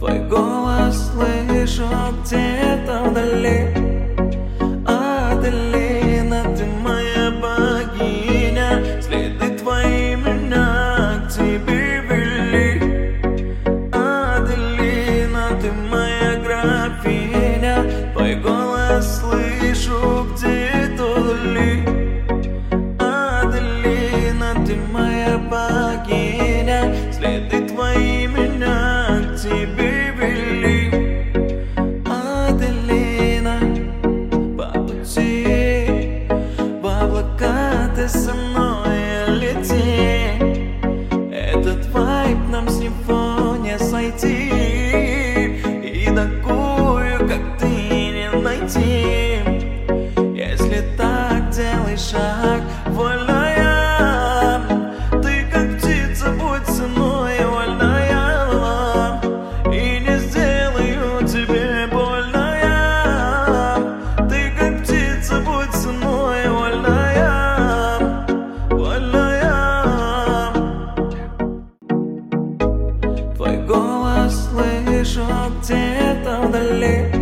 Твой голос слышу где-то вдали. Аделина, ты моя богиня, следы твои меня к тебе вели. Аделина, ты моя графиня, твой голос слышу где-то вдали. Аделина, ты моя богиня, следы твои меня к тебе вели. Аделина, по пути в облака ты со мной лети. Этот вайб нам с него не сойти, и такую, как ты, не найти. Если так, делай шаг, вольная. Ты как птица, будь со мной, вольная. И не сделаю тебе больная. Ты как птица, будь со мной, вольная. Вольная. Твой голос слышу где-то вдали.